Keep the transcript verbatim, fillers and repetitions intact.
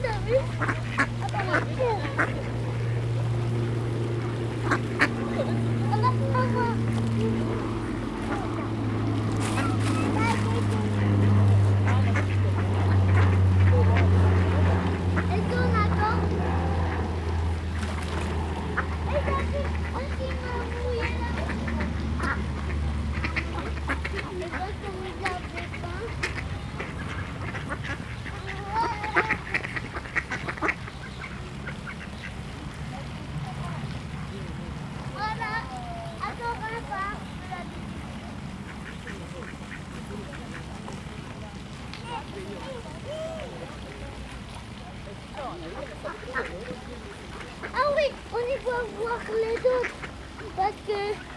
t'as vu? Ah oui, on y va voir les autres parce que